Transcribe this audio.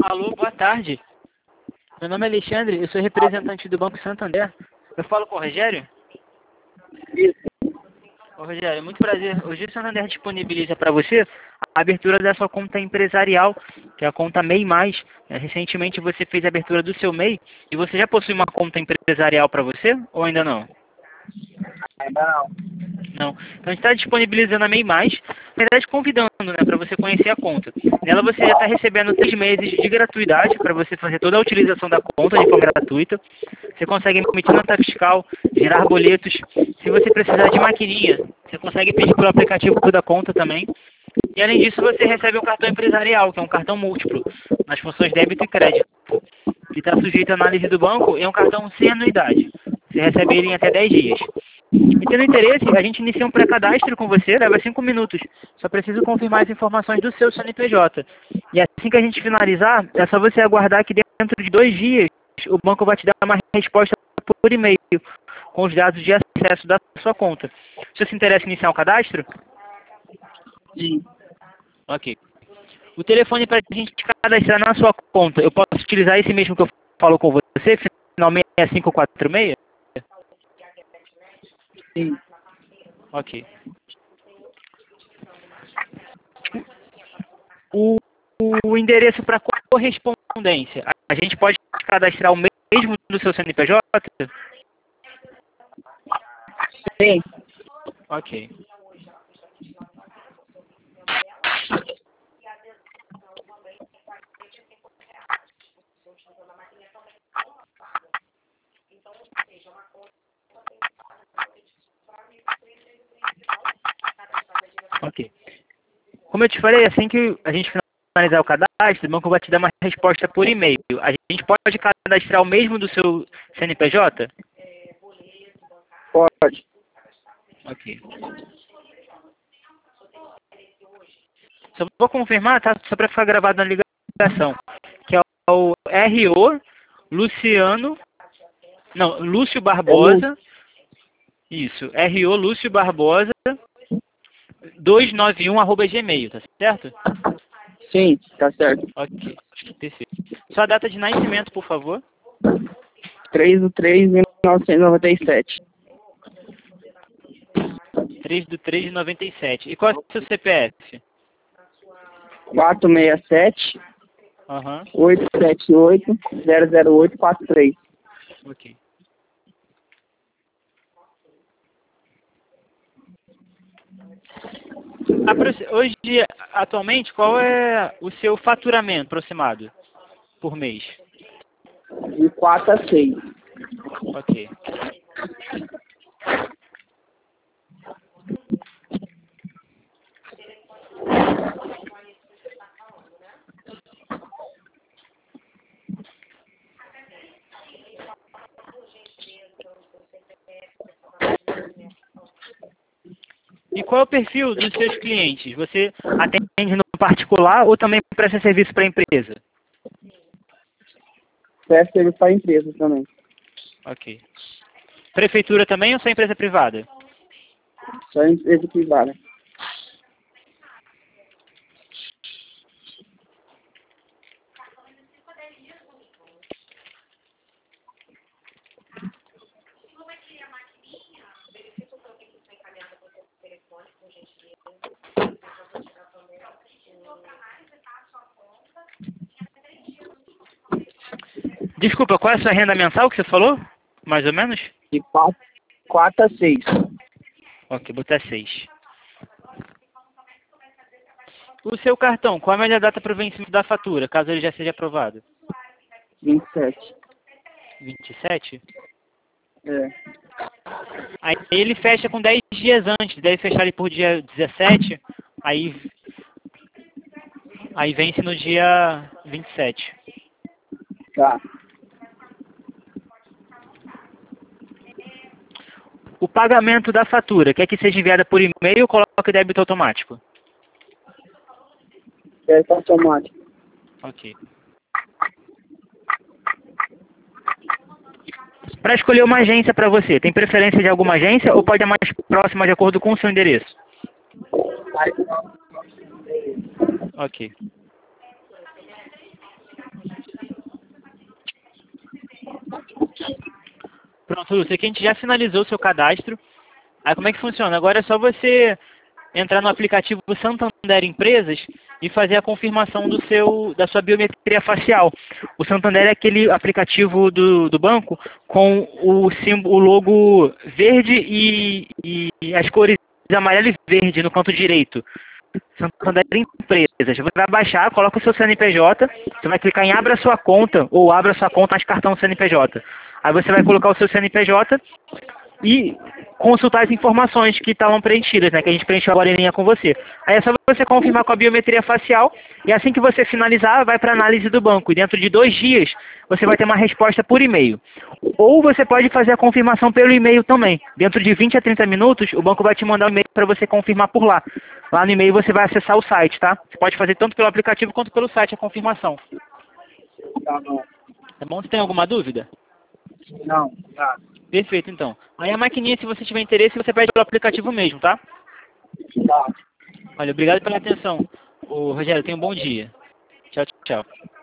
Alô, boa tarde. Meu nome é Alexandre, eu sou representante do Banco Santander. Eu falo com o Rogério? Isso. Ô, Rogério, muito prazer. Hoje o Santander disponibiliza para você a abertura da sua conta empresarial, que é a conta MEI+. Recentemente você fez a abertura do seu MEI e você já possui uma conta empresarial para você ou ainda não? Ainda não. Não. Então a gente está disponibilizando a MEI+, na verdade convidando, né, para você conhecer a conta. Nela você já está recebendo 3 meses de gratuidade para você fazer toda a utilização da conta de forma gratuita. Você consegue emitir nota fiscal, gerar boletos. Se você precisar de maquininha, você consegue pedir pelo aplicativo da conta também. E além disso você recebe um cartão empresarial, que é um cartão múltiplo, nas funções débito e crédito, que está sujeito à análise do banco e é um cartão sem anuidade. Você recebe ele em até 10 dias. E tendo interesse, a gente inicia um pré-cadastro com você, leva 5 minutos. Só preciso confirmar as informações do seu CNPJ. E assim que a gente finalizar, é só você aguardar que dentro de 2 dias o banco vai te dar uma resposta por e-mail, com os dados de acesso da sua conta. Você se interessa em iniciar um cadastro? Sim. Ok. O telefone para a gente cadastrar na sua conta, eu posso utilizar esse mesmo que eu falo com você, final 6546? Sim. Ok. O endereço para correspondência, a gente pode cadastrar o mesmo do seu CNPJ? Sim. Ok. Ok. Como eu te falei, assim que a gente finalizar o cadastro, o banco vai te dar uma resposta por e-mail. A gente pode cadastrar o mesmo do seu CNPJ? Pode. Ok. Só vou confirmar, tá? Só para ficar gravado na ligação. Que é o RO Luciano. Não, Lúcio Barbosa. Isso. RO Lúcio Barbosa 291@gmail, tá certo? Sim, tá certo. Ok. Perfeito. Sua data de nascimento, por favor. 3/3/1997. 3/3/97. E qual é o seu CPF? 467 Aham. 878 00843. Ok. Hoje, atualmente, qual é o seu faturamento aproximado por mês? De 4 a 6. Ok. E qual é o perfil dos seus clientes? Você atende no particular ou também presta serviço para a empresa? Presta serviço para a empresa também. Ok. Prefeitura também ou só empresa privada? Só empresa privada. Desculpa, qual é a sua renda mensal que você falou? Mais ou menos? De 4 a 6. Ok, botar 6. O seu cartão, qual a melhor data para o vencimento da fatura, caso ele já seja aprovado? 27. 27? É. Aí ele fecha com 10 dias antes, deve fechar ele por dia 17, aí vence no dia 27. Tá. O pagamento da fatura, quer que seja enviada por e-mail ou coloque débito automático? É automático. Ok. Para escolher uma agência para você, tem preferência de alguma agência ou pode ir mais próxima de acordo com o seu endereço? Ok. Pronto, Lúcio, aqui a gente já finalizou o seu cadastro. Aí como é que funciona? Agora é só você entrar no aplicativo Santander Empresas e fazer a confirmação da sua biometria facial. O Santander é aquele aplicativo do banco com o logo verde e as cores amarelo e verde no canto direito. Santander Empresas. Você vai baixar, coloca o seu CNPJ, você vai clicar em abra sua conta ou abra sua conta de cartão CNPJ. Aí você vai colocar o seu CNPJ e consultar as informações que estavam preenchidas, né, que a gente preencheu agora em linha com você. Aí é só você confirmar com a biometria facial e assim que você finalizar, vai para análise do banco. E dentro de 2 dias, você vai ter uma resposta por e-mail. Ou você pode fazer a confirmação pelo e-mail também. Dentro de 20 a 30 minutos, o banco vai te mandar um e-mail para você confirmar por lá. Lá no e-mail você vai acessar o site, tá? Você pode fazer tanto pelo aplicativo quanto pelo site a confirmação. Tá bom. Tá bom? Você tem alguma dúvida? Não, tá. Perfeito, então. Aí a maquininha, se você tiver interesse, você pede pelo aplicativo mesmo, tá? Tá. Olha, obrigado pela atenção. Ô, Rogério, tenha um bom dia. Tchau, tchau.